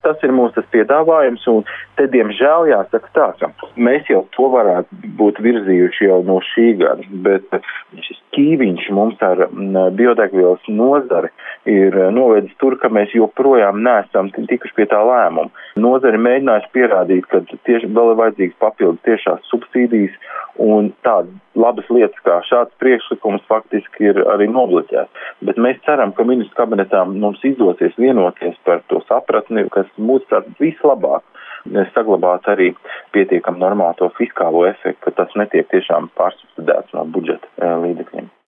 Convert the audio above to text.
tas ir mūsu piedāvājums, un te, diemžēl, jāsaka tā, ka mēs jau to varētu būt virzījuši jau no šī gada, bet šis ķīviņš mums ar biodegvielas nozari ir novedis tur, ka mēs joprojām neesam tikuši pie tā lēmuma. Nozari mēģinājuši pierādīt, ka tieši vēl ir vajadzīgs papildus tiešās subsīdijas, un tādas labas lietas kā šāds priekšlikums faktiski ir arī nobloķēts. Bet mēs ceram, ka ministru kabinetā mums izdosies vienoties par to sapratni, kas mūs vislabāk saglabāt arī pietiekam normālu to fiskālo efektu, ka tas netiek tiešām pārsubsidēts no budžeta līdzekļiem.